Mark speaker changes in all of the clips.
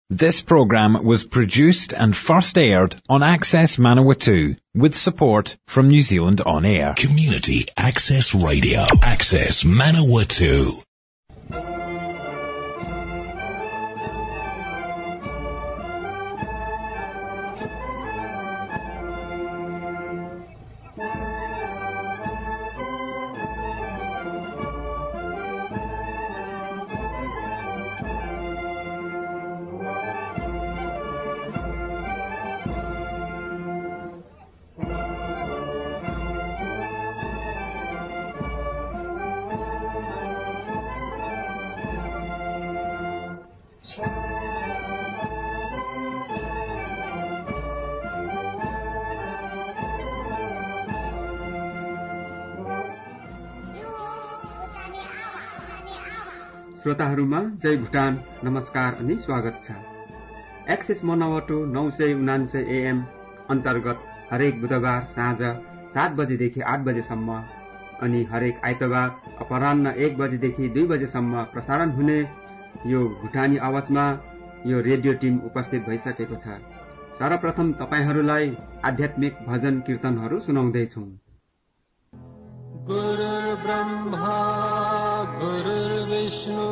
Speaker 1: This program was produced and first aired on Access Manawatu with support from New Zealand On Air.
Speaker 2: Community Access Radio. Access Manawatu.
Speaker 3: श्रोताहरूमा जय भुटान नमस्कार अनि स्वागत छ। Access मनावटो 979 AM अन्तर्गत हरेक बुधबार साँझ 7 बजेदेखि 8 बजेसम्म अनि हरेक आइतबार अपराह्न 1 बजेदेखि 2 बजेसम्म प्रसारण हुने यो भुटानी आवाजमा यो रेडियो टिम उपस्थित भइसकेको छ। सर्वप्रथम तपाईहरूलाई आध्यात्मिक भजन कीर्तनहरू सुनाउँदै छौं।
Speaker 4: गुरुर् ब्रह्मा गुरुर्विष्णु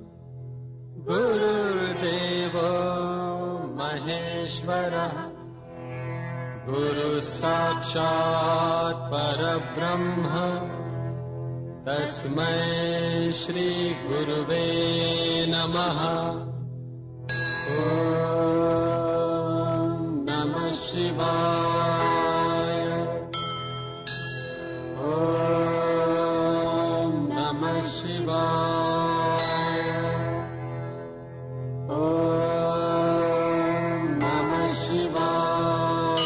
Speaker 4: गुरुर्देव महेश्वरः गुरुः साक्षात् परब्रह्म तस्मै श्री गुरुवे नमः। ॐ नमः शिवाय। ॐ नमः शिवाय। ॐ नमः शिवाय।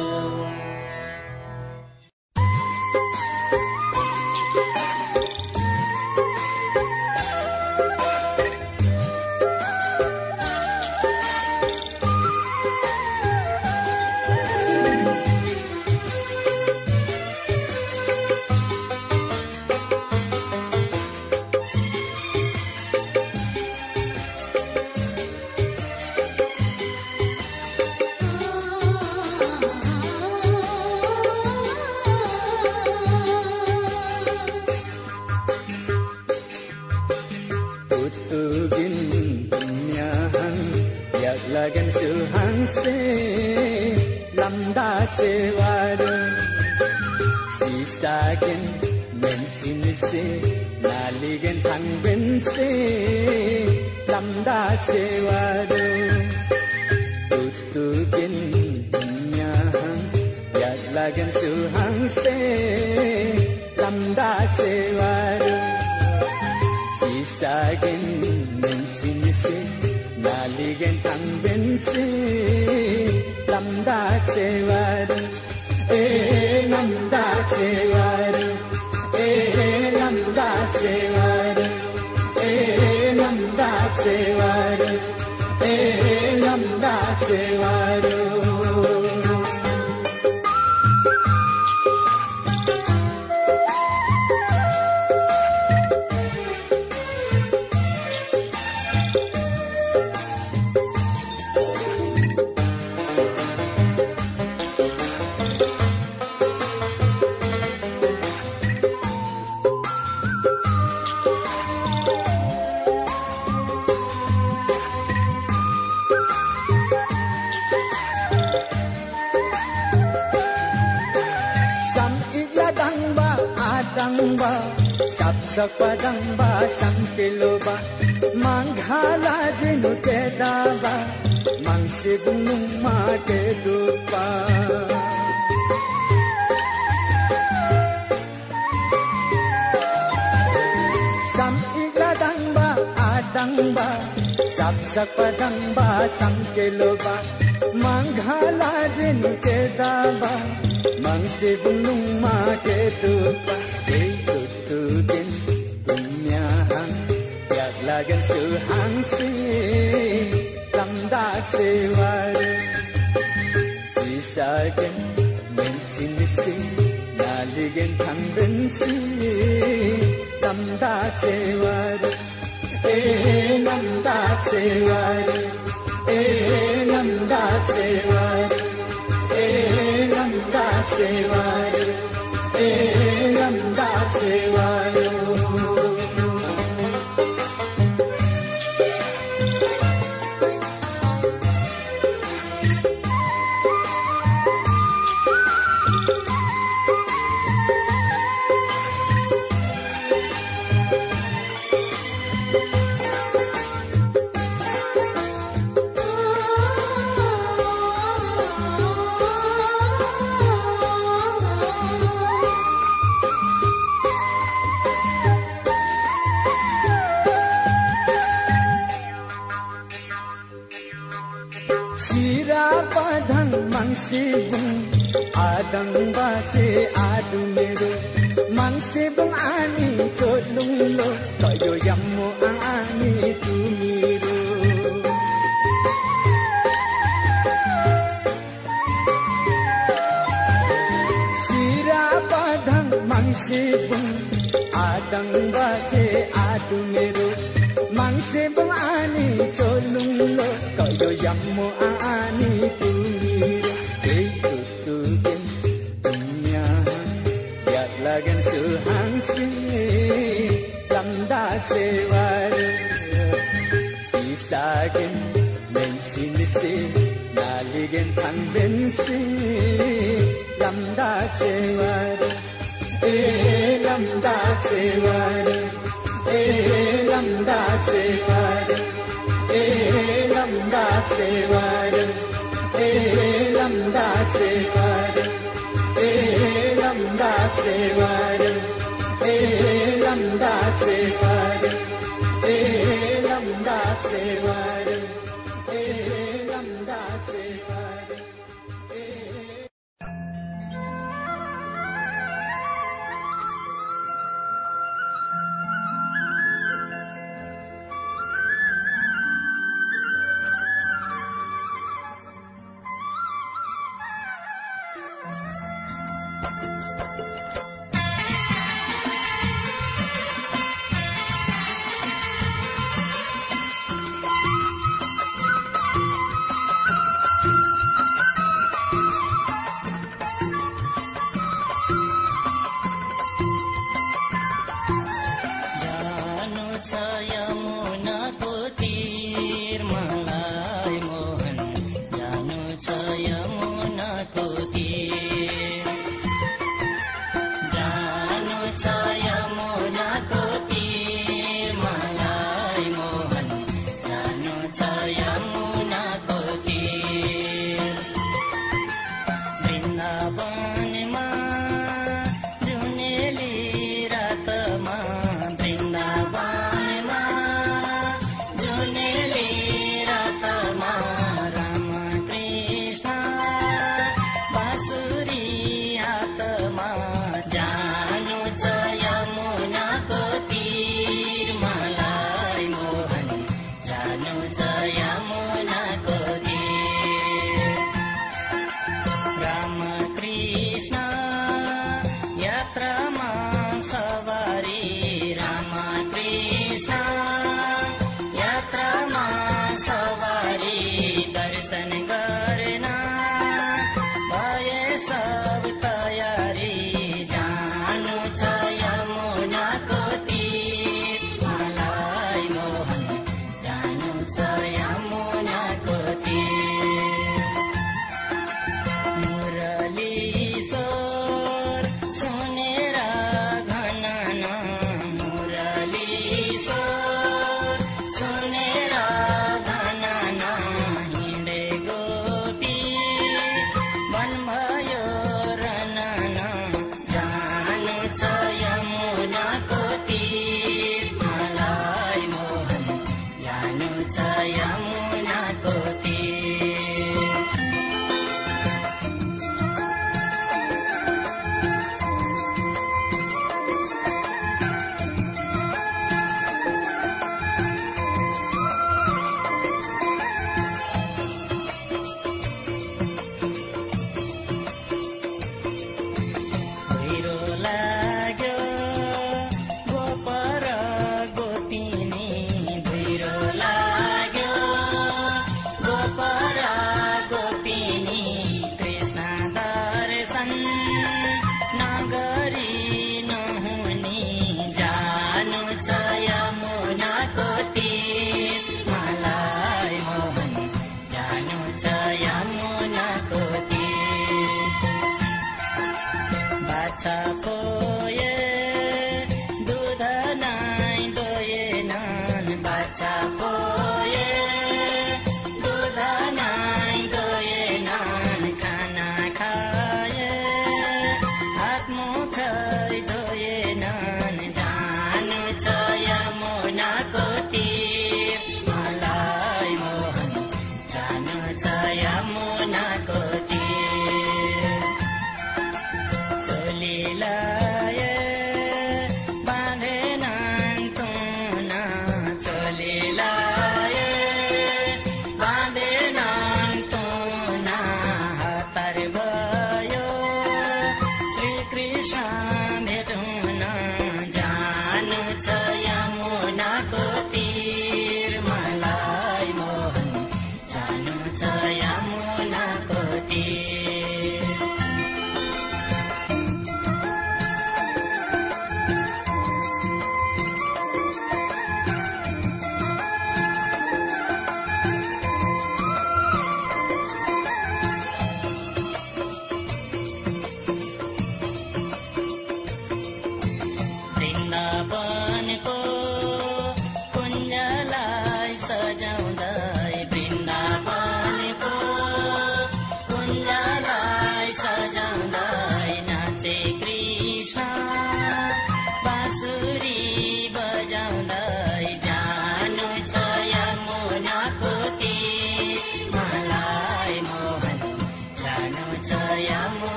Speaker 5: Sapadamba sampiloba manghala jenu tedaba mangsibnung mate dupa samigladamba adamba sapsapadamba sampiloba manghala jenu tedaba mangsibnung mate dupa lagan su hang si lam dak se war si sa gen men sin si na ligen thang ben si lam dak se war e lam dak se war e सिरापधन मांसेबुङ आदङ्बासे आदु मेरो मांसेबुङ आनी चोलुङलो कयो Yummo आनी तु मेरो सिरापधन मांसेबुङ आदङ्बासे आदु मेरो मांसेबुङ आनी चोलुङलो कयो Yummo आनी तु मेरो तुतुगेन दुनिया याद लागेन सुहांसी lamdak sewar sisagen mensinisi naligen tang bensi lamdak sewar lamdak sewar lamdak sewar lamdak sewar lamdak sewar lamdak sewar lamdak sewar lamdak sewar lamdak sewar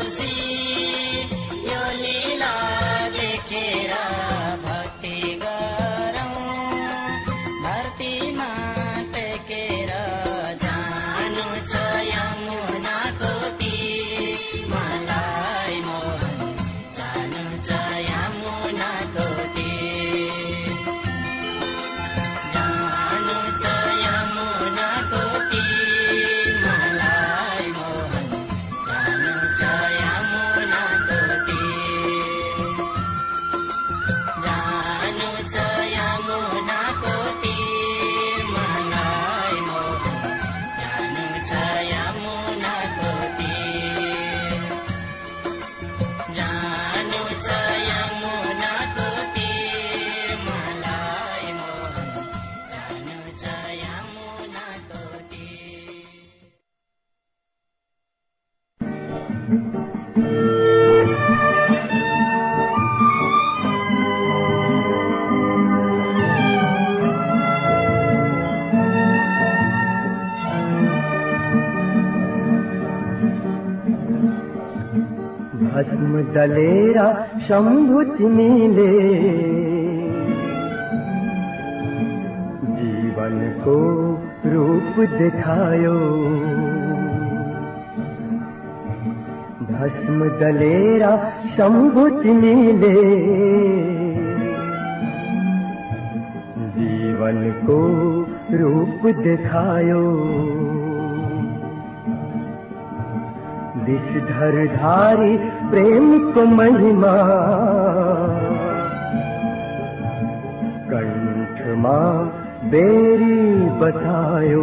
Speaker 6: खुसी यो लीला देखेर भक्ति गरौँ धरतीमा टेकेर जानु छ यमुनाको तीर मलाई मोहन जानु छ यमुनाको तीर जानु छ यमुनाको तीर मलाई मोहन जानु छ यमुनाको तीर जानु छ यमुनाको तीर मलाई मोहन जानु छ यमुनाको तीर जानु छ यमुनाको तीर मलाई मोहन जानु छ यमुनाको तीर
Speaker 5: भस्म दलेरा शंभु तिमीले जीवन को रूप दिखायो भस्म दलेरा शंभु तिमीले जीवन को रूप दिखायो विषधरधारी प्रेम को महिमा कंठ मां बेरी बतायो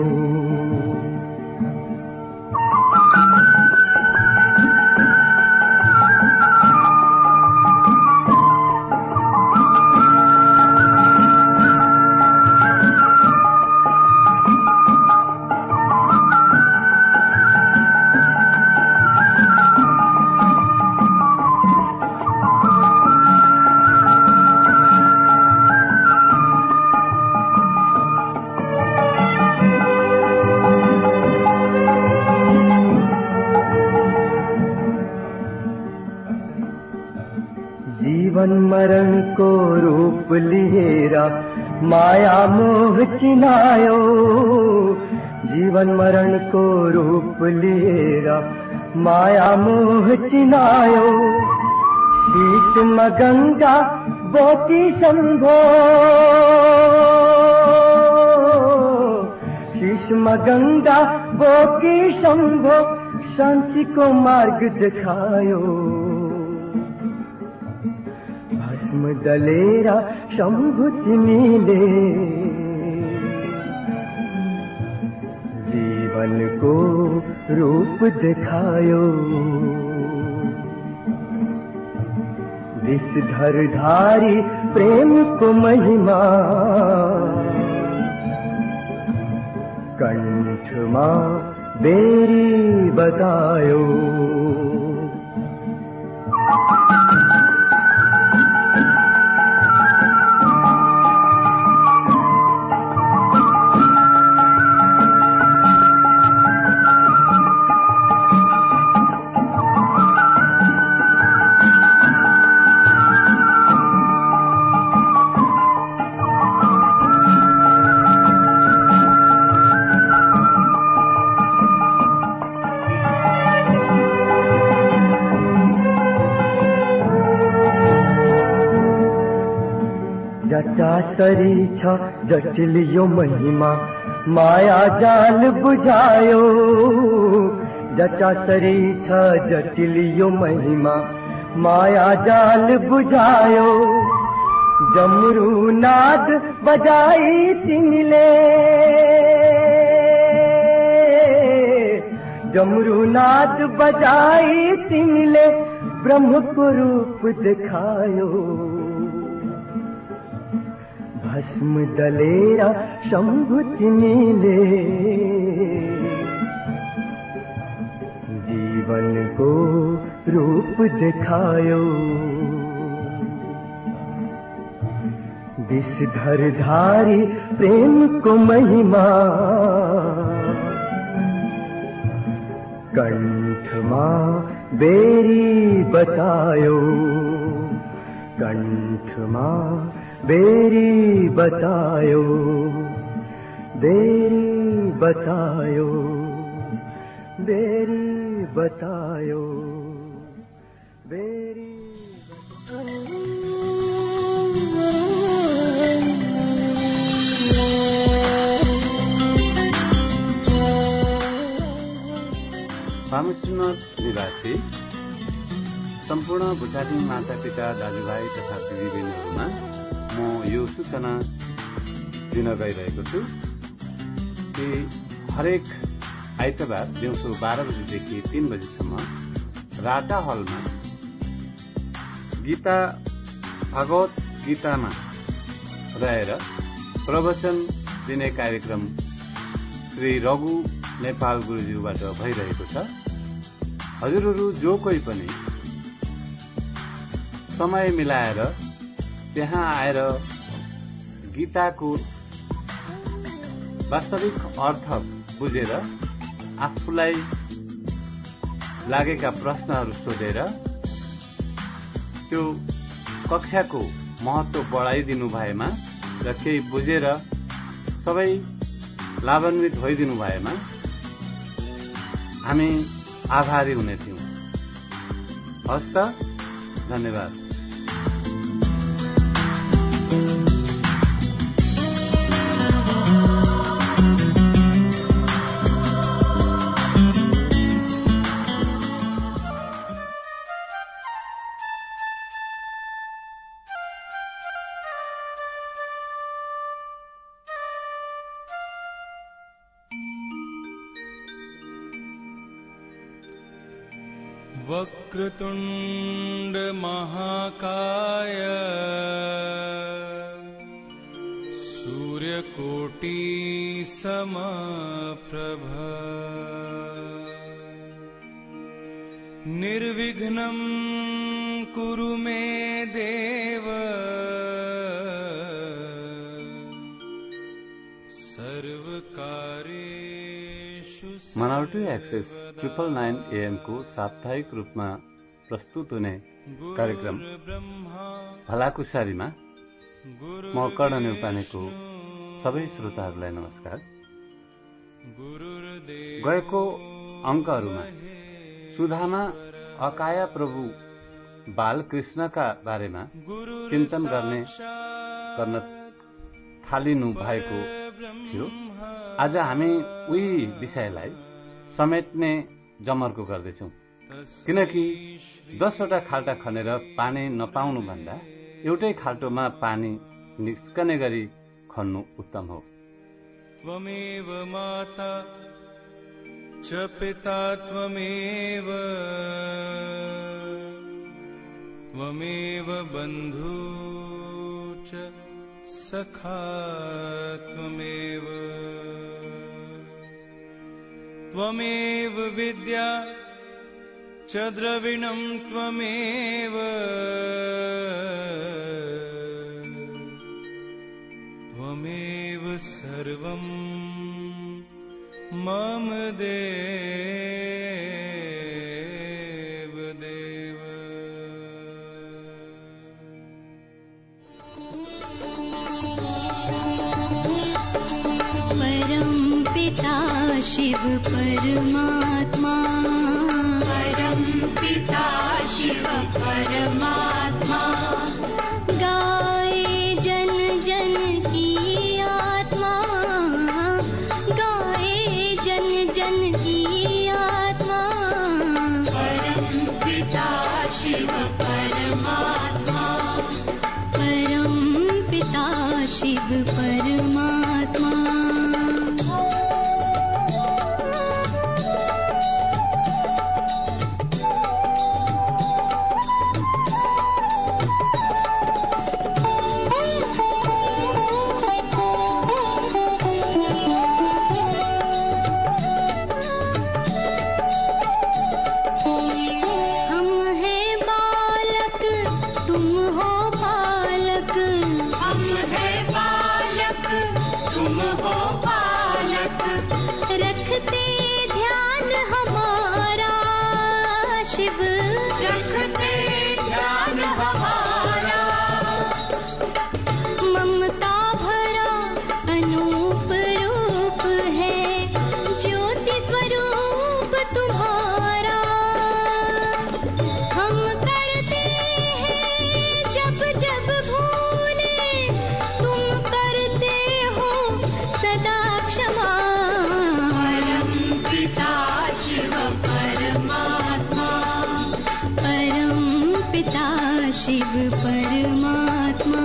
Speaker 5: जीवन मरण को रूप लिएरा माया मोह चिनायो जीवन मरण को रूप लिएरा माया मोह चिनायो शीश में गंगा बोती शंभो शीश में गंगा बोती शंभो शांति को मार्ग दिखायो भस्म दलेरा शंभु तिमीले जीवन को रूप दिखायो विषधरधारी प्रेम को महिमा कंठ मां बेरी बतायो जटासरी छ जटिल यो महिमा माया जाल बुझायो जटासरी छ जटिल यो महिमा माया जाल बुझायो जमरू नाद बजाई तिमीले जमरू नाद बजाई तिमीले ब्रह्म को रूप दिखायो भस्म दलेरा शंभु तिमीले जीवन को रूप दिखायो विषधरधारी प्रेम को महिमा कंठ मां बेरी बतायो कण्ठमा बेरी बतायो बेरी बतायो बेरी बतायो बेरी
Speaker 7: पामुसुनत निवासी सम्पूर्ण भुटानी मातापिता दाजुभाइ तथा दिदीबहिनीहरूमा म यो सूचना दिन गइरहेको छु कि हरेक आइतबार दिउँसो 12 बजेदेखि 3 बजेसम्म राटा हलमा गीता भागवत गीतामा रहेर प्रवचन दिने कार्यक्रम श्री रघु नेपाल गुरुज्यूबाट भइरहेको छ। हजुरहरू जो कोही पनि समय मिलाएर त्यहाँ आएर गीताको वास्तविक अर्थ बुझेर आफूलाई लागेका प्रश्नहरू सोधेर त्यो कक्षाको महत्व बढाइदिनु भएमा र केही बुझेर सबै लाभान्वित भइदिनु भएमा हामी आभारी हुने थियौं। हस् त, धन्यवाद।
Speaker 8: वक्रतुण्ड महाकाय सूर्यकोटि समप्रभ निर्विघ्नं कुरु मे देव सर्वकार्येषु।
Speaker 7: मनावटी एक्सेस 999 AM को साप्ताहिक रूपमा प्रस्तुत हुने कार्यक्रम भलाकुसारीमा म कर्ण नेपानेको सबै श्रोताहरूलाई नमस्कार। गएको अङ्कहरूमा सुधामा अकाया प्रभु बालकृष्णका बारेमा चिन्तन गर्न थालिनु भएको थियो। आज हामी उही विषयलाई समेट्ने जमर्को गर्दैछौं, किनकि 10 वटा खाल्टा खनेर पानी नपाउनु भन्दा एउटै खाल्टोमा पानी निस्कने गरी खन्नु उत्तम हो।
Speaker 8: त्वमेव माता च पिता त्वमेव त्वमेव बन्धु च सखा त्वमेव त्वमेव विद्या च द्रविणं त्वमेव त्वमेव सर्वं मम देव देव।
Speaker 9: परम पिता शिव परमात्मा परम पिता शिव परमात्मा गाए जन जन की आत्मा गाए जन जन की आत्मा परम पिता शिव परमात्मा परम पिता शिव परमात्मा। हम है बालक रखते ध्यान हमारा। ममता भरा अनूप रूप है ज्योति स्वरूप तुम्हारा। हम करते हैं जब जब भूले, तुम करते हो सदा क्षमा। परम पिता शिव परमात्मा, परम पिता शिव परमात्मा।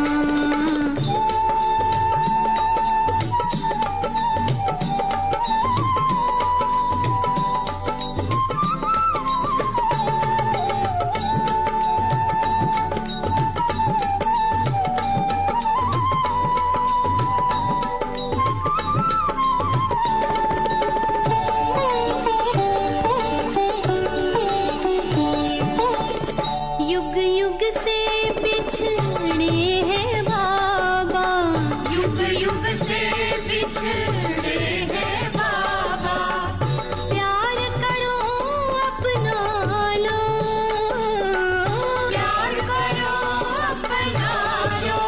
Speaker 9: युग युग से बिछड़े हैं बाबा, युग युग से बिछड़े हैं बाबा। प्यार करो अपना लो, प्यार करो अपना लो।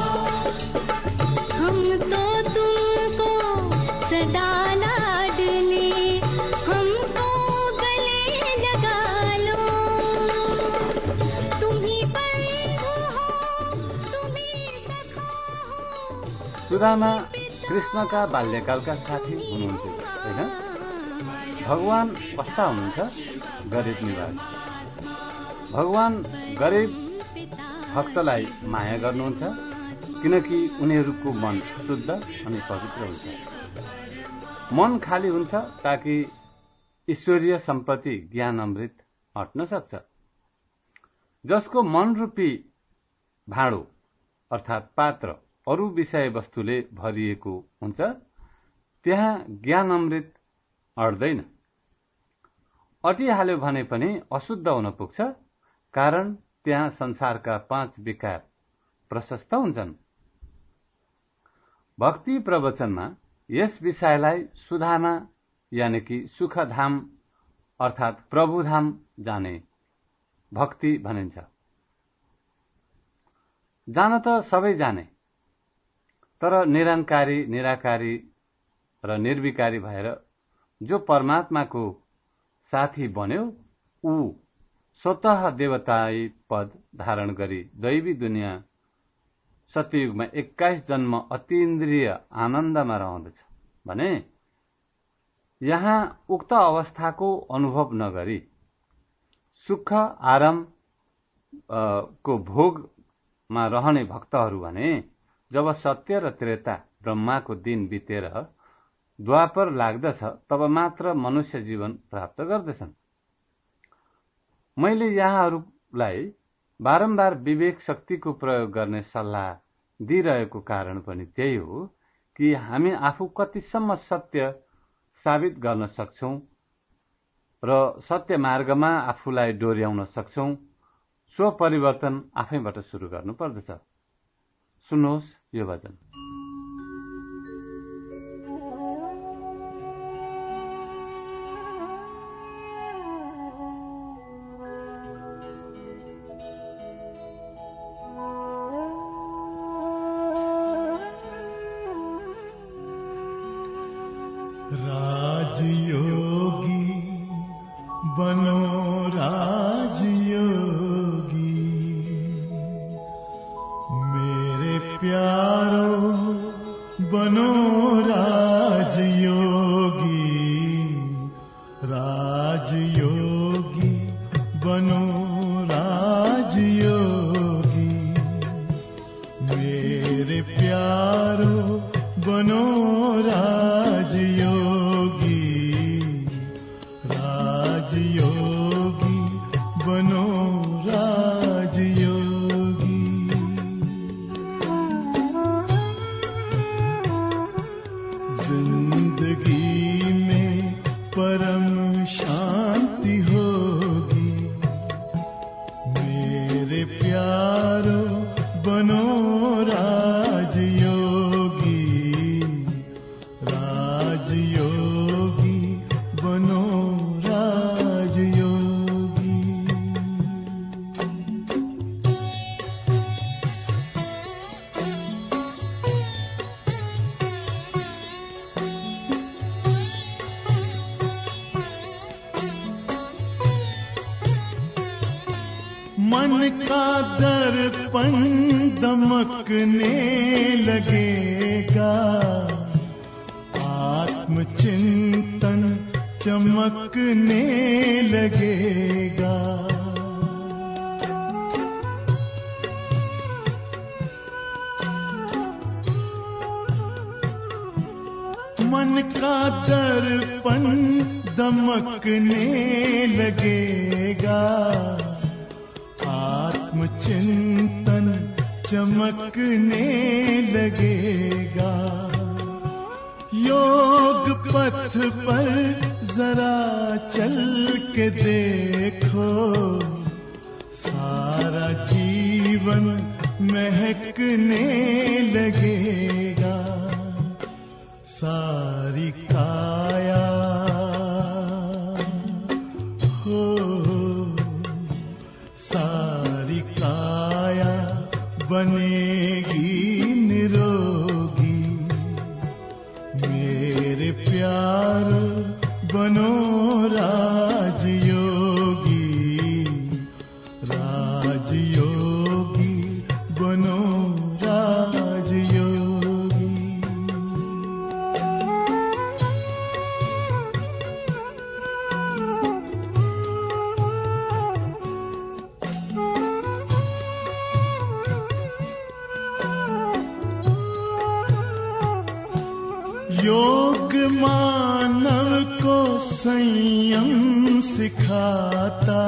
Speaker 9: हम तो तुमको सदा लाडले, हमको गले लगा लो।
Speaker 7: सुदामा कृष्णका बाल्यकालका साथी हुनुहुन्थ्यो होइन? भगवान कस्ता हुनुहुन्छ? गरिब निवाज। भगवान गरिब भक्तलाई माया गर्नुहुन्छ किनकि उनीहरूको मन शुद्ध अनि पवित्र हुन्छ। मन खाली हुन्छ ताकि ईश्वरीय सम्पत्ति ज्ञान अमृत अट्न सक्छ। जसको मन रूपी भाँडो अर्थात् पात्र अरू विषय वस्तुले भरिएको हुन्छ त्यहाँ ज्ञान अमृत अट्दैन। अटिहाल्यो भने पनि अशुद्ध हुन पुग्छ, कारण त्यहाँ संसारका 5 विकार प्रशस्त हुन्छन्। भक्ति प्रवचनमा यस विषयलाई सुधामा यानि कि सुखधाम अर्थात् प्रभुधाम जाने भक्ति भनिन्छ। जान त सबै जाने, तर निरंकारी, निराकारी र निर्विकारी भएर जो परमात्माको साथी बन्यो ऊ स्वतः देवताई पद धारण गरी दैवी दुनिया सत्ययुगमा 21 जन्म अतीन्द्रिय आनन्दमा रहँदछ भने यहाँ उक्त अवस्थाको अनुभव नगरी सुख आराम को भोगमा रहने भक्तहरू भने जब सत्य र त्रेता ब्रह्माको दिन बितेर द्वापर लाग्दछ तब मात्र मनुष्य जीवन प्राप्त गर्दछन्। मैले यहाँहरूलाई बारम्बार विवेक शक्तिको प्रयोग गर्ने सल्लाह दिइरहेको कारण पनि त्यही हो कि हामी आफू कतिसम्म सत्य साबित गर्न सक्छौं र सत्य मार्गमा आफूलाई डोर्याउन सक्छौं। स्व परिवर्तन आफैबाट सुरु गर्नुपर्दछ। सुन्नुहोस् यो भजन।
Speaker 10: राजयोगी बनो राजयोगी, मेरे प्यारो बनो राजयोगी। राजयोगी बनो राजयोगी, मेरे प्यारो बनो राजयोगी। राजयोगी बनो राजयोगी। जिंदगी में परम शांति होगी, मेरे प्यारो बनो राजयोगी। राजयोगी बनो राजयोगी। मन का दर्पण दमकने लगेगा, आत्मचिंतन चमकने लगेगा। मन का दर्पण दमकने लगेगा, आत्मचिंतन चमकने लगेगा। योग पथ पर जरा चल के देखो, सारा जीवन महकने लगेगा। सारी काया हो, सारी काया बनेगी निरोगी। मेरे प्यारो बनो राजयोगी, राजयोगी बनो राजयोगी। योग मानव को संयम सिखाता,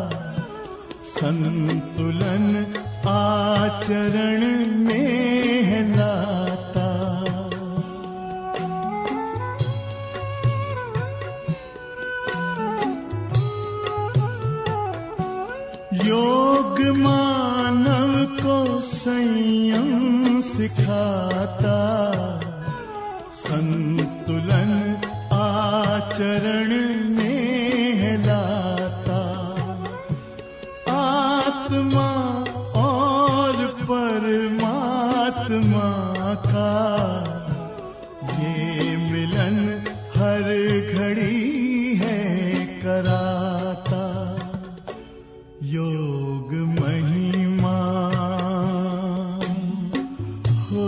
Speaker 10: संतुलन आचरण में लाता। योग मानव को संयम सिखाता, संतुलन आचरण में लाता। आत्मा और परमात्मा का ये मिलन हर घड़ी है कराता। योग महिमा हो,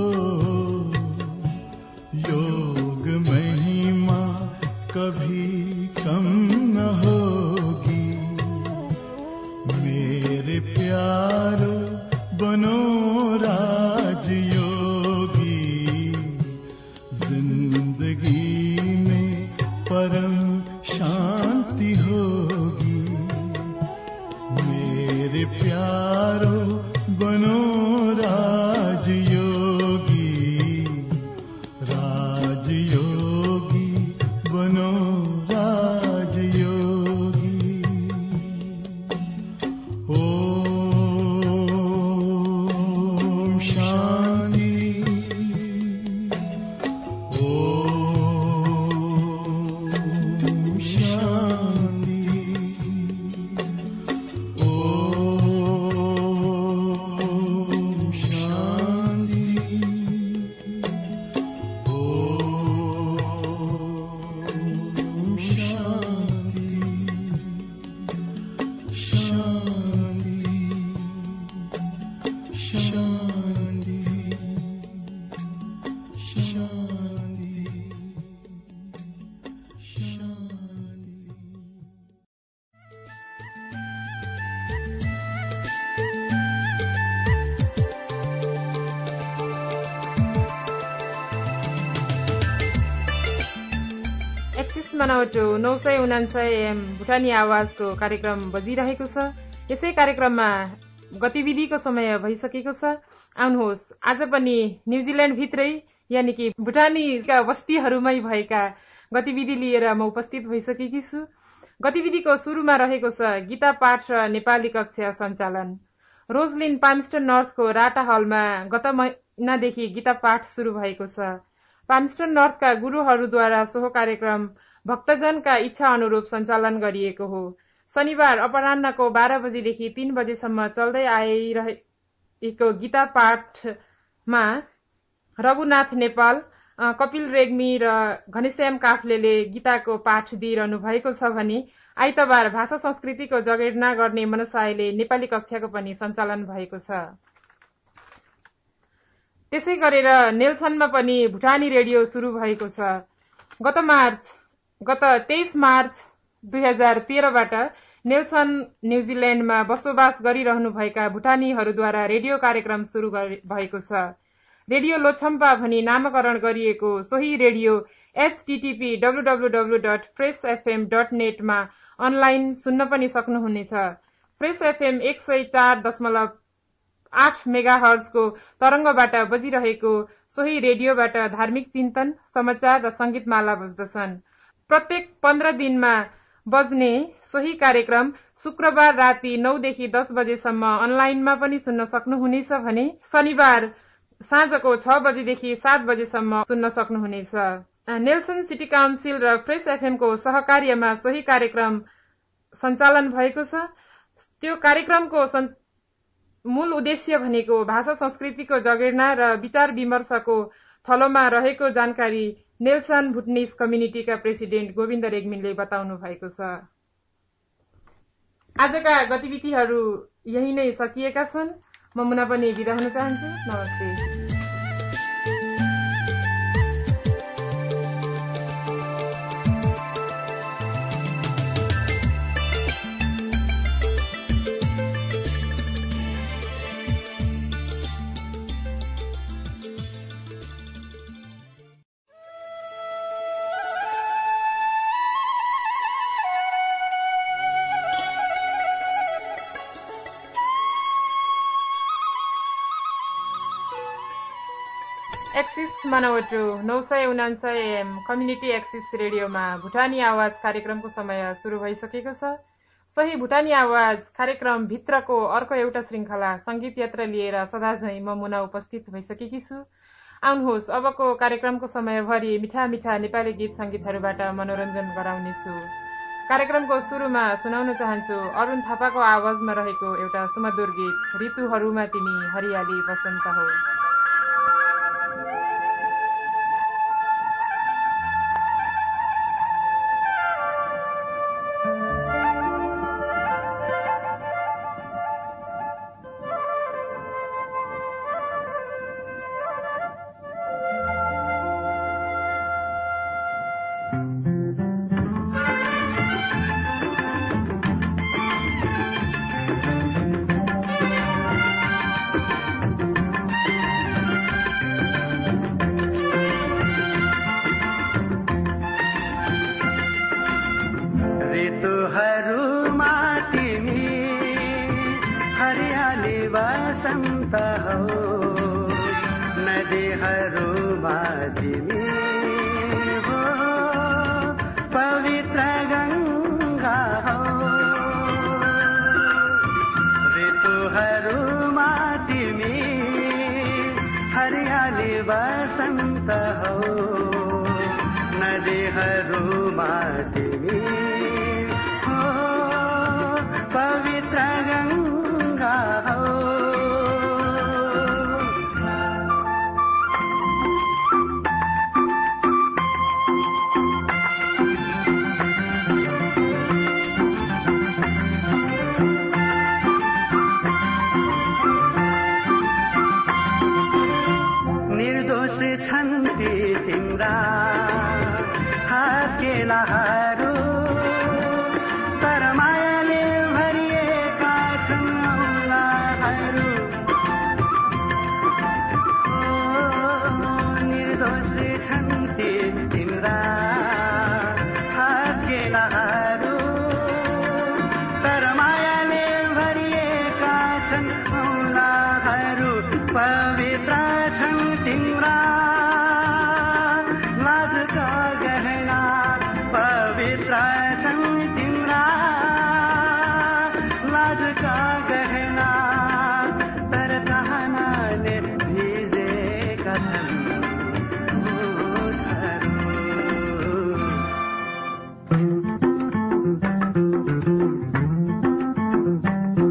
Speaker 10: योग महिमा कभी कम न होगी। मेरे प्यारो बनो राजयोगी, जिंदगी में परम शांति होगी। मेरे प्यारो बनो राजयोगी, राजयोगी बनो राजयोगी। ओम शांति, ओम शांति, ओम शांति, ओम शांति, शांति, शांति, शांति, शांति।
Speaker 11: एक्सिस मनावटो 949 AM भुटानी आवाजको कार्यक्रम बजिरहेको छ। यसै कार्यक्रममा गतिविधिको समय भइसकेको छ। आउनुहोस्, आज पनि न्युजिल्यान्ड भित्रै यानि कि भुटानीका बस्तीहरूमै भएका गतिविधि लिएर म उपस्थित भइसकेकी छु। गतिविधिको सुरुमा रहेको छ गीता पाठ र नेपाली कक्षा सञ्चालन। रोजलिन पाल्मस्टन नर्थको राटा हलमा गत महिनादेखि गीता पाठ सुरु भएको छ। पाल्मस्टन नर्थका गुरुहरूद्वारा सो कार्यक्रम भक्तजनका इच्छा अनुरूप सञ्चालन गरिएको हो। शनिबार अपराह्नको 12 बजेदेखि 3 बजेसम्म चल्दै आइरहेको गीता पाठमा रघुनाथ नेपाल, कपिल रेग्मी र घनश्याम काफ्लेले गीताको पाठ दिइरहनु भएको छ भने आइतबार भाषा संस्कृतिको जगेर्ना गर्ने मनसायले नेपाली कक्षाको पनि सञ्चालन भएको छ। त्यसै गरेर नेल्सनमा पनि भुटानी रेडियो सुरु भएको छ। गत 23 मार्च 2013बाट नेल्सन न्युजिल्याण्डमा बसोबास गरिरहनुभएका भुटानीहरूद्वारा रेडियो कार्यक्रम सुरु भएको छ। रेडियो लोछम्पा भनी नामकरण गरिएको सोही रेडियो http://www.freshfm.net मा अनलाइन सुन्न पनि सक्नुहुनेछ। फ्रेश एफएम 104.8 मेगाहर्ज को तरंगबाट बजिरहेको सोही रेडियोबाट धार्मिक चिन्तन, समाचार र संगीतमाला बज्दछन्। प्रत्येक 15 दिनमा बज्ने सोही कार्यक्रम शुक्रबार राति 9 देखि 10 बजेसम्म अनलाइनमा पनि सुन्न सक्नुहुनेछ भने शनिबार साँझको 6 बजेदेखि 7 बजेसम्म सुन्न सक्नुहुनेछ। नेल्सन सिटी काउन्सिल र फ्रेश एफएम को सहकार्यमा सोही कार्यक्रम सञ्चालन भएको छ। त्यो कार्यक्रमको मूल उद्देश्य भनेको भाषा संस्कृतिको जगेर्ना र विचार विमर्शको थलोमा रहेको जानकारी नेल्सन भुटनिज कम्युनिटीका प्रेसिडेन्ट गोविन्द रेग्मीले बताउनु भएको छ। आजका गतिविधिहरू यही नै सकिएका छन्। म मुना पनि बिदा हुन चाहन्छु। नमस्ते। Access Manawatu 999 AM community Access रेडियोमा भुटानी आवाज कार्यक्रमको समय सुरु भइसकेको छ। सही भुटानी आवाज कार्यक्रम भित्रको अर्को एउटा श्रृंखला संगीत यात्रा लिएर सदाझै म मुना उपस्थित भइसकेकी छु। आउनुहोस्, अबको कार्यक्रमको समयभरि मिठा मिठा नेपाली गीत संगीतहरूबाट मनोरञ्जन गराउनेछु। कार्यक्रमको सुरुमा सुनाउन चाहन्छु अरुण थापाको आवाजमा रहेको एउटा सुमधुर गीत ऋतुहरूमा तिमी हरियाली बसन्त हो।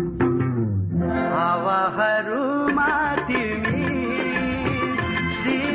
Speaker 12: हावाहरूमा तिमी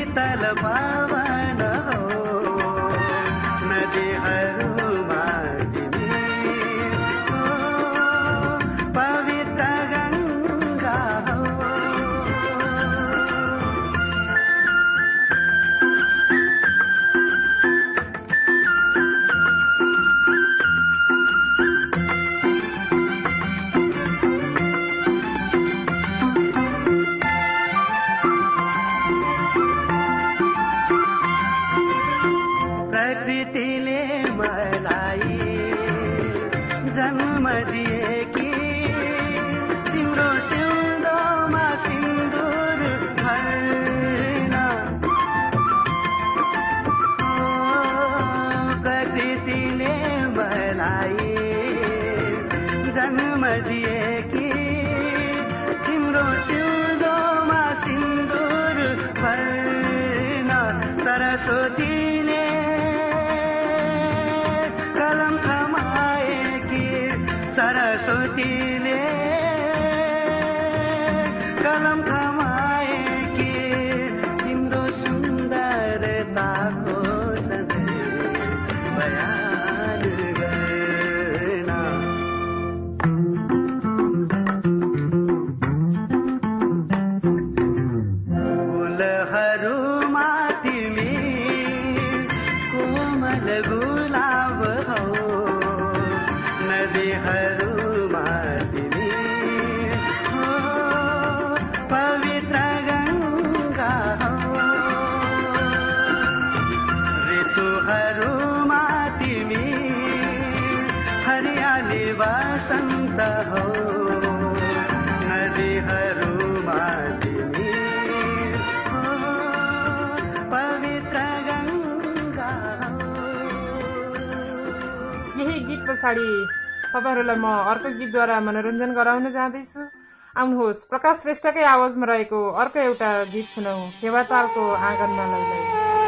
Speaker 12: कलम थमाए कि तिम्रो सुन्दरताको सधैँ बयान गर्न फुलहरूमा तिमी कोमल गुलाब हौ नदीहरूमा तिमी हो पवित्र गङ्गा हौ ऋतुहरूमा तिमी हरियाली बसन्त हौ नदीहरूमा तिमी हो पवित्र गङ्गा हौ।
Speaker 11: यही गीत पछाडि तपाईहरुलाई म अर्को गीतद्वारा मनोरञ्जन गराउन जाँदैछु। आउनुहोस् प्रकाश श्रेष्ठकै आवाजमा रहेको अर्को एउटा गीत सुनौ, फेवातालको आँगनमा लैलै।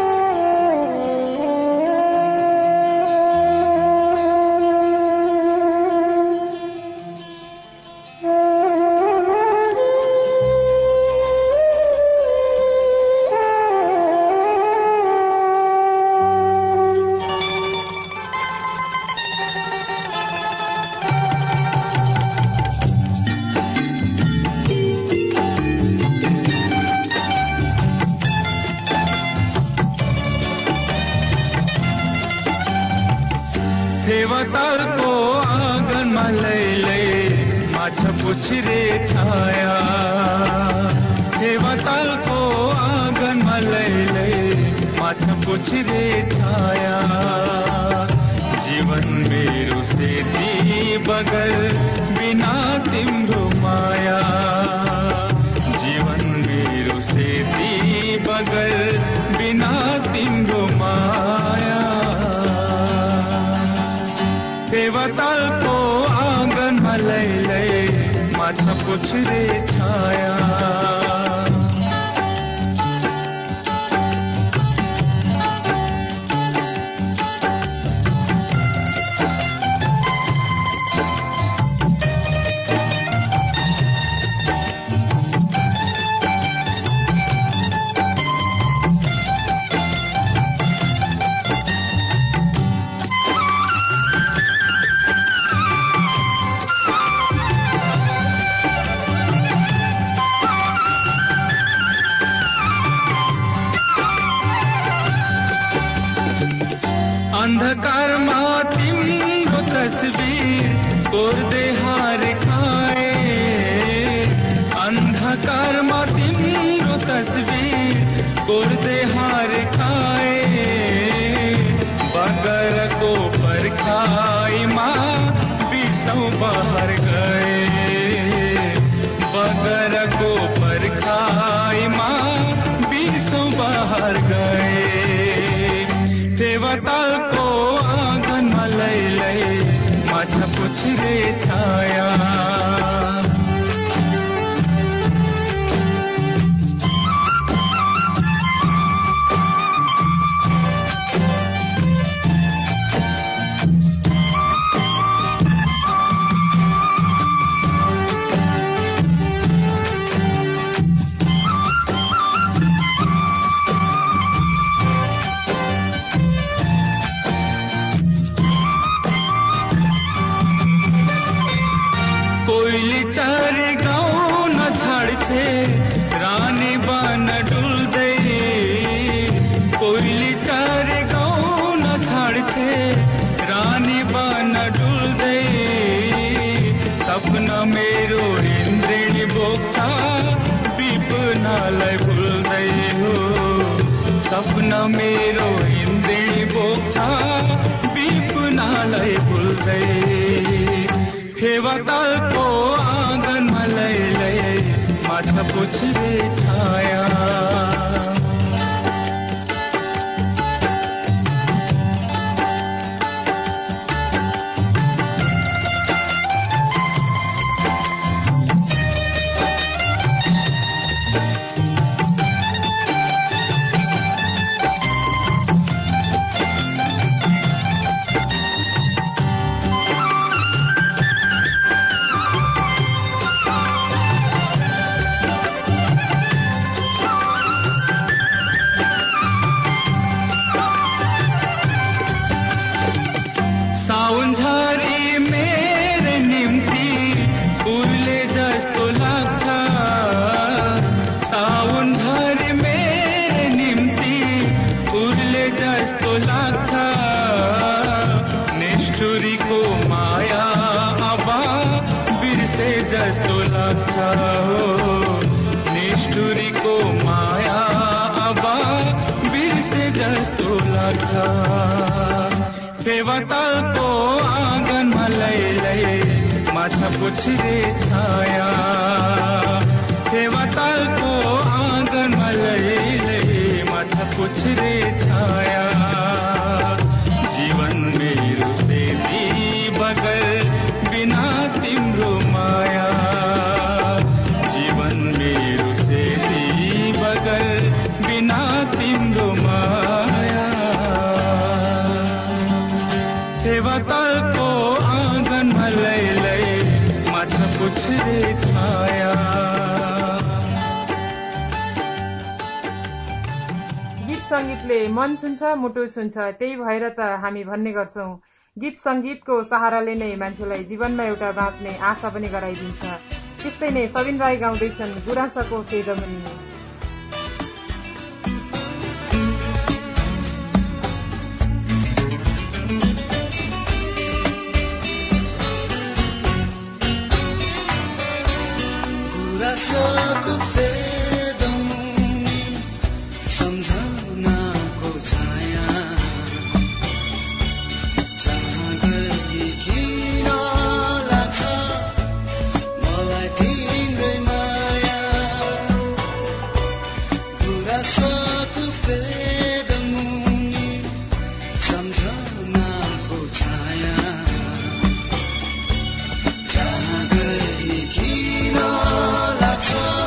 Speaker 8: फेवातालको आँगनमा लैलै माछा पुछिरे छाया। फेवातालको आँगनमा लैलै माछा पुछिरे छाया। जीवन मेरो सेती बगर बिना तिम्रो माया। जीवन मेरो सेती बगर बिना तिम्रो माया। फेवातालको आँगनमा लैलै माछा पुछिरे छाया। अन्धकारमा तिम्रो तस्बिर कोर्दै हार खाए। अन्धकारमा तिम्रो तस्बिर कोर्दै हार खाए। बगरको पर्खाइमा बिर्सौँ बाहर गए। बगरको पर्खाइमा बिर्सौँ बाहर गए। फेवातालको आँगनमा लैलै माछा पुछिरे छाया। कोइली चारे गाउँ न छाड्छे रानी बन डुल्दै। कोइली चारे गाउँ न छाड्छे रानी बन डुल्दै। सपना मेरो इन्द्रेणी बोक्छ विपनालाई भुल्दै हो। सपना मेरो इन्द्रेणी बोक्छ विपनालाई भुल्दै। फेवातालको आँगनमा लैलै माछा पुछिरे छाया। जस्तो लाग्छ साउन झरी मेरो निम्ति उर्ले जस्तो लाग्छ निष्ठुरीको माया अब बिर्से जस्तो लाग्छ निष्ठुरीको माया अब बिर्से जस्तो लाग्छ फेवातालको आँगनमा लैलै माछा पुछ्रे छाया फेवातालको आँगनमा लैलै माछा पुछ्रे छाया जीवन मेरो सेती बगल बिना तिम्रो माया जीवन मेरो सेती बगल बिना तिम्रो माया फेवातालको आँगनमा लैलै माछा पुछ्रे छाया।
Speaker 11: गीत संगीतले मन छुन्छ मुटु छुन्छ त्यही भएर त हामी भन्ने गर्छौं गीत संगीतको सहाराले नै मान्छेलाई जीवनमा एउटा बाँच्ने आशा पनि गराइदिन्छ। त्यस्तै नै सबिन राई गाउँदैछन् गुराँसको फेदमुनि।
Speaker 13: गुराँसको फेदमुनि सम्झनाको छाया जहाँ गई किन लाग्छ मलाई तिम्रै माया गुराँसको फेदमुनि सम्झनाको छाया जहाँ गई किन लाग्छ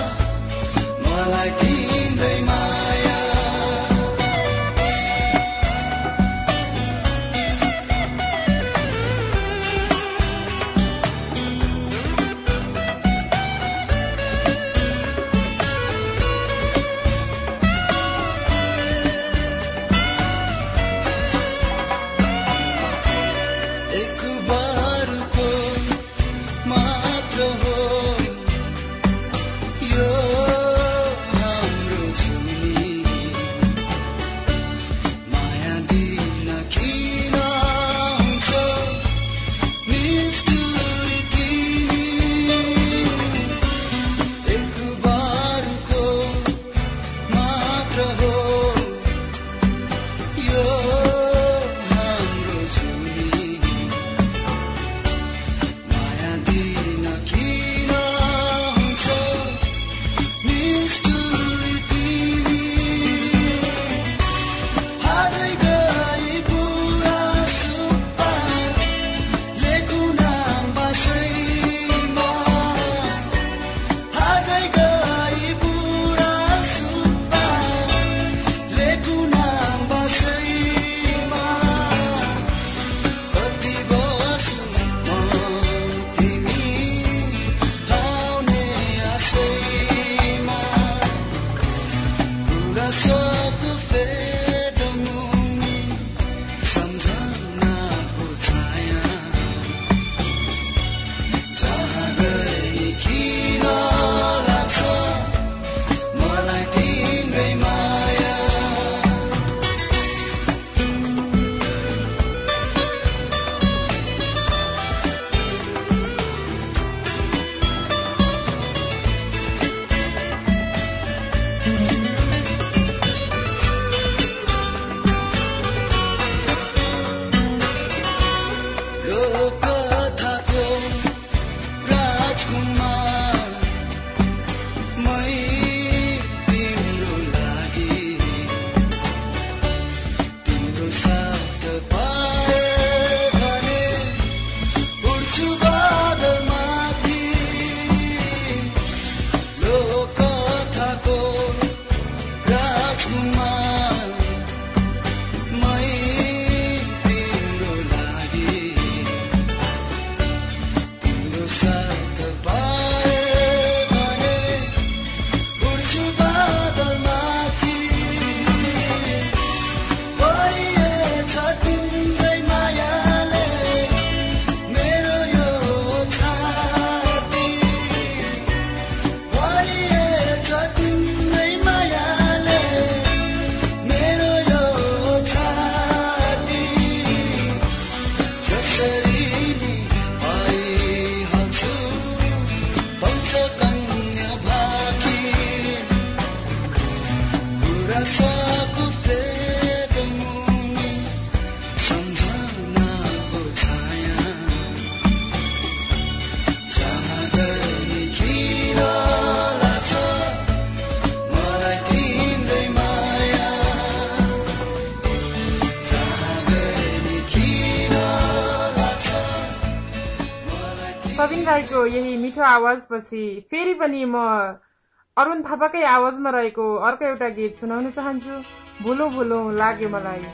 Speaker 11: तपाईँको यही मिठो आवाजपछि फेरि पनि म अरुण थापाकै आवाजमा रहेको अर्को एउटा गीत सुनाउन चाहन्छु। भुलो भुलो लाग्यो मलाई।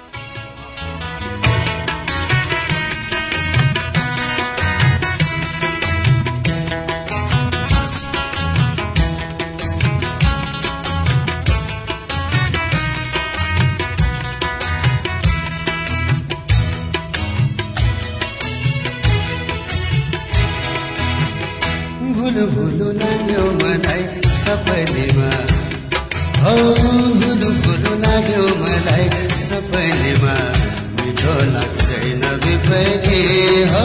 Speaker 14: भुलो भुलो लाग्यो मलाई सपनेमा, हो भुलो भुलो लाग्यो मलाई सपनेमा, मिठो लाग्दैन बिपनी, हो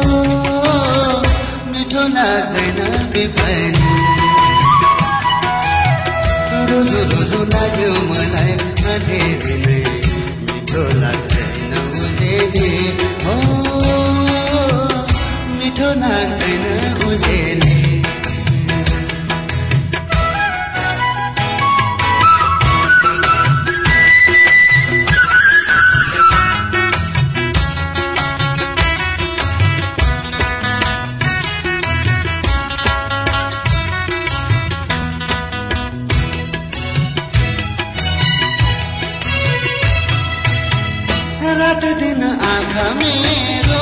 Speaker 14: मिठो लाग्दैन बिपनी। रोजो रोजो लाग्यो मलाई अँधेरी नै, मिठो लाग्दैन उजेली, हो मिठो लाग्दैन उजेली। रात दिन आँखा मेरो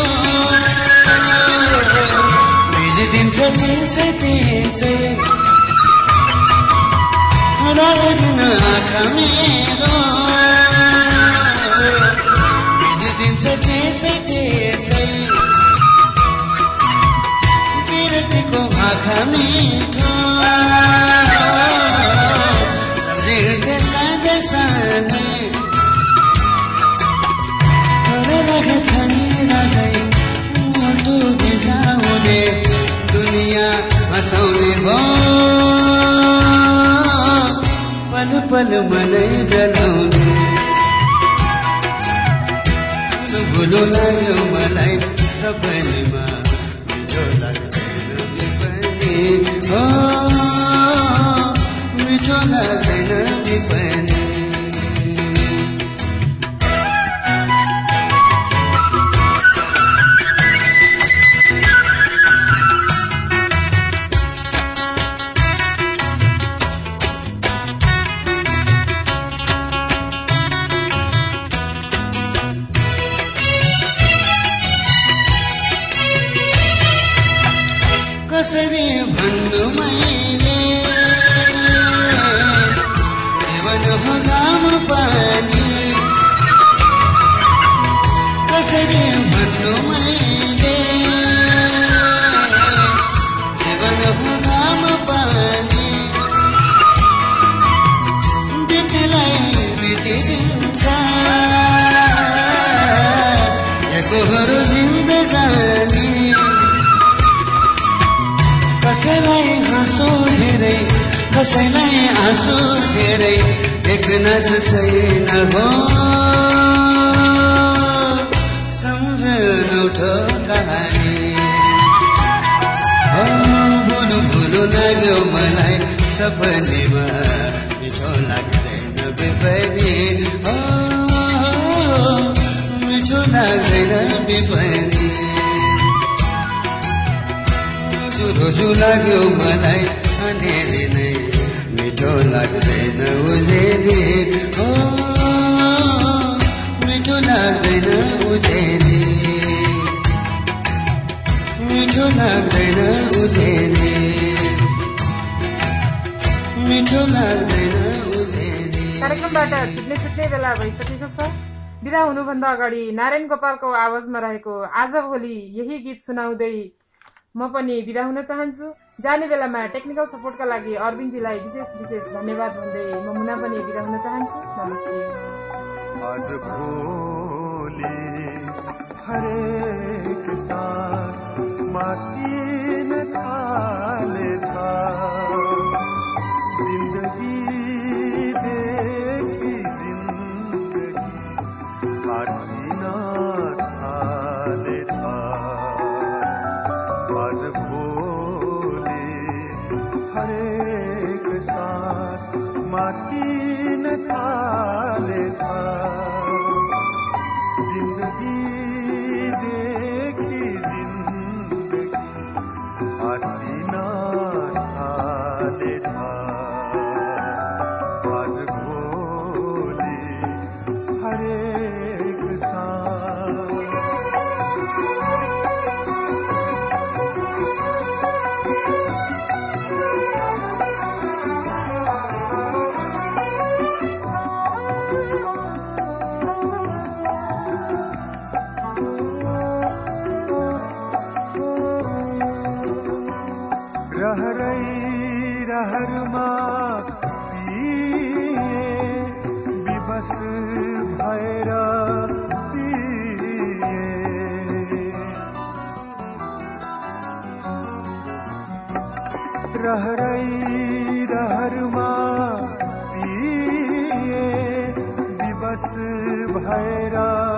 Speaker 14: बिर्सिदिन्छ त्यसै त्यसै, रात दिन आँखा मेरो बिर्सिदिन्छ त्यसै त्यसै, बिरतीको आँखा मिठो सम्झिँदै सधैँ सधैँ, मुटु बिसाउने दुनियाँ हँसाउने हो, पल पल मनै जलाउने। भुलो लाग्यो मलाई सपनेमा, मिठो लाग्दैन बिपनी, हो मिठो लाग्दैन बिपनी। कसरी भन्नु मैले जीवन हो घाम पानी, कसरी भन्नु मैले जीवन हो घाम पानी, बितेलाई बितिदिन्छ एकहोरो जिन्दगानी। कसैलाई हाँसो धेरै कसैलाई आँसु धेरै, देख्न छैन हो सम्झनु उठो कहानी। हो भुलो भुलो लाग्यो मलाई सपनेमा, मिठो लाग्दैन बिपनी, हो मिठो लाग्दैन बिपनी। रोजो लाग्यो मलाई अँधेरी नै, मिठो लाग्दैन उजेली, हो मिठो लाग्दैन उजेली, मिठो लाग्दैन उजेली, मिठो लाग्दैन उजेली।
Speaker 11: कार्यक्रमबाट छुट्ने बेला भइसकेको छ। बिदा हुनुभन्दा अगाडि नारायण गोपालको आवाजमा रहेको आज भोलि यही गीत सुनाउँदै म पनि बिदा हुन चाहन्छु। जाने बेलामा टेक्निकल सपोर्टका लागि अरविन्दजीलाई विशेष धन्यवाद भन्दै म मुना पनि बिदा हुन चाहन्छु। नमस्ते।
Speaker 15: आज भोलि हरेक सास माटिन थालेछ, जिन्दगी देखि जिन्दगी काटिन थालेछ। आज भोलि हरेक सास माटिन थालेछ, जिन्दगी देखि जिन्दगी रहरमा पिए विवश भएर पिए रहरमा पिए विवश भएर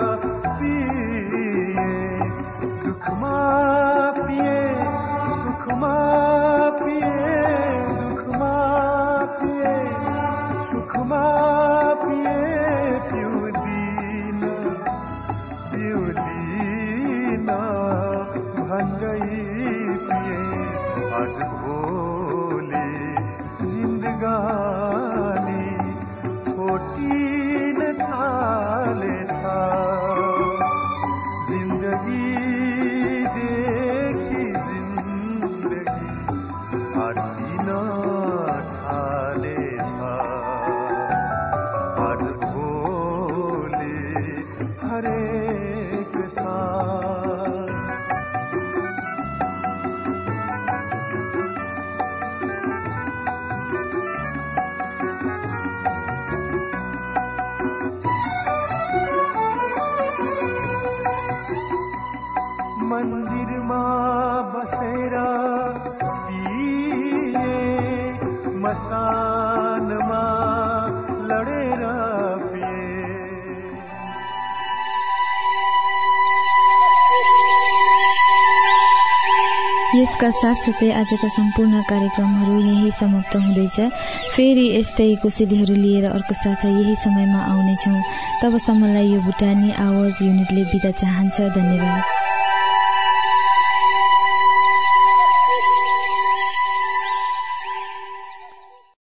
Speaker 15: पिए दुखमा पिए सुखमा पिए दुखमा पिए सुखमा पिए पिउदिन भन्दै पिए आज भोलि जिन्दगानी छोटिन थालेछ जिन्दगीदेखि जिन्दगी हटिन थालेछ आज भोलि हरेक साथ मन्दिरमा बसेर पिए मसानमा लडेर पिए
Speaker 16: यसका साथसाथै आजका सम्पूर्ण कार्यक्रमहरू यही समाप्त हुँदैछ। फेरि यस्तै कोसेलीहरू लिएर अर्को साथ यही समयमा आउनेछौँ। तबसम्मलाई यो भुटानी आवाज युनिटले बिदा चाहन्छ। धन्यवाद।